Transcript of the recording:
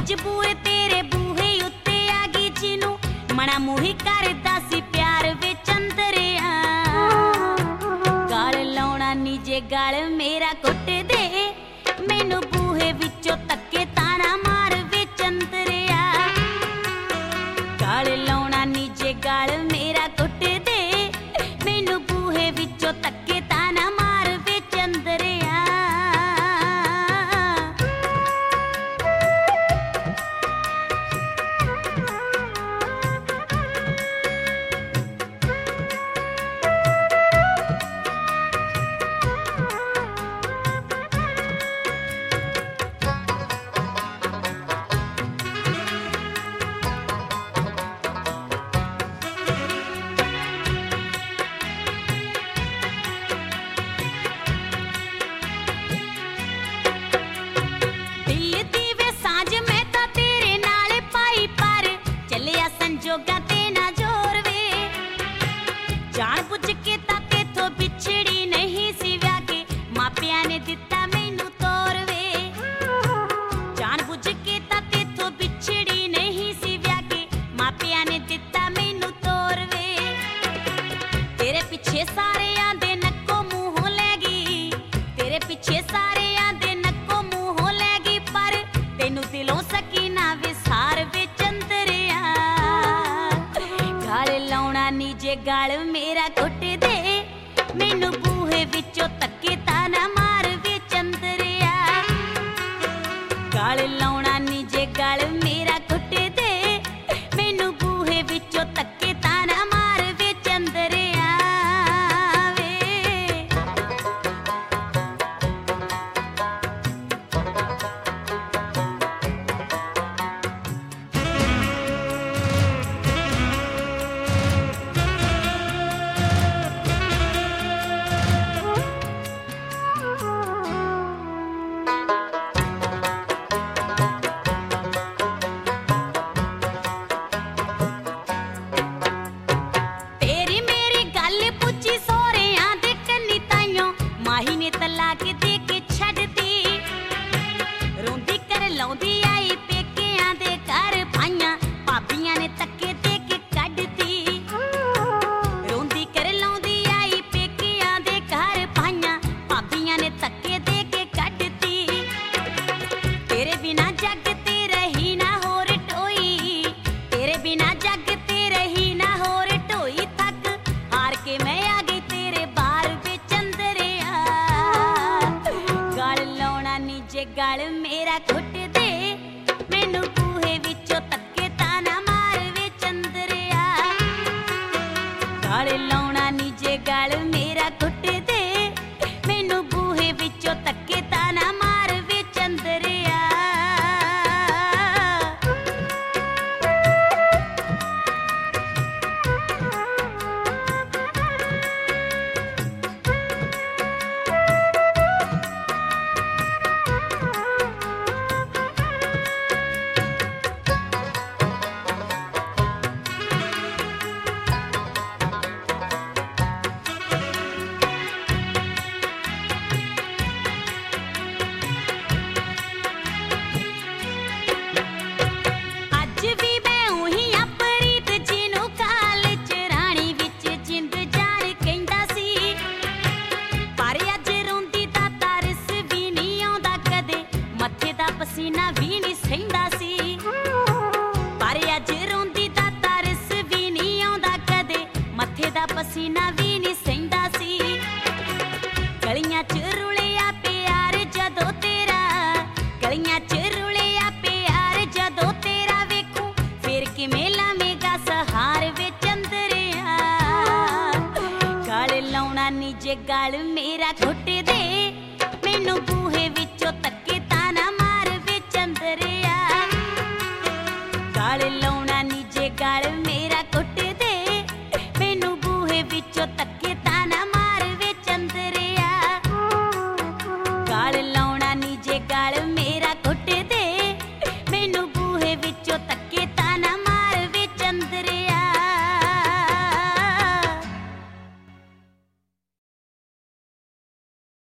मजबूर तेरे बूहे उत्ते आ गई जिनू मना मूही करदा सी प्यार विच अंदरिया गाल लाउणा नी जे गाल मेरा कुट दे मैनू बूहे विचों तक्के ताना मार विच अंदरिया गाल लाउणा नी जे गाल मेरा कुट दे मैनू बूहे विचों तक्के ताना मार विच अंदरिया जोगा ते ना जोर वे जान बुझ के ता तेथों बिछड़ी नहीं सी व्या के मापिया ने दिता मैनू तोर वे जान बुझ के ता तेथों बिछड़ी नहीं सी व्या के मापिया ने दिता मैनू तोर वे तेरे पीछे सारे आंदे नक्को मुंहों ले गई तेरे पीछे सारे आंदे नक्को मुंहों ले गई पर तेनू दिलों सकीना विसार विच नी जे गाल मेरा कुट दे मैनू बूहे विचों तक्के ताना मार विच अंदरिया गाल लाउणा नी जे गाल मेरा कुट दे मैनू बूहे विचों तक्के ताना मार विच अंदरिया तलाक दे के छड्डती रोंदी कर लाउंदी आई पेकियां दे घर भाइयां भाबियां ने तक्के दे के कड्डती रोंदी कर लाउंदी आई पेकियां दे घर भाइयां भाबियां ने तक्के दे के कड्डती तेरे बिना जग ते रही ना होर टोई तेरे बिना जग ते रही ना होर टोई थक हार के मैं आ गई तेरे बार विच अंदरिया जे गाल मेरा कुट दे मैनू बूहे विचों तक्के ताना मार विच अंदरिया गाल लाउणा नी जे गाल मेरा कुट दे मैनू बूहे विचों तक्के ताना मार विच अंदरिया पसीना भी नहीं सहिंदा सी पर अज रोंदी दा तरस भी नहीं आउंदा कदे मत्थे दा पसीना भी नहीं सहिंदा सी गलियां च रुलिया प्यार जदों तेरा गलियां च रुलिया प्यार जदों तेरा वेखूं फिर किवें लावेगा सहार विच अंदरिया गाल लाउणा नी जे गाल मेरा कुट दे मैनू बूहे विचों तक्के ताना मार विच अंदरिया गाल लाउणा नी जे गाल मेरा कुट दे मैनू बूहे विचों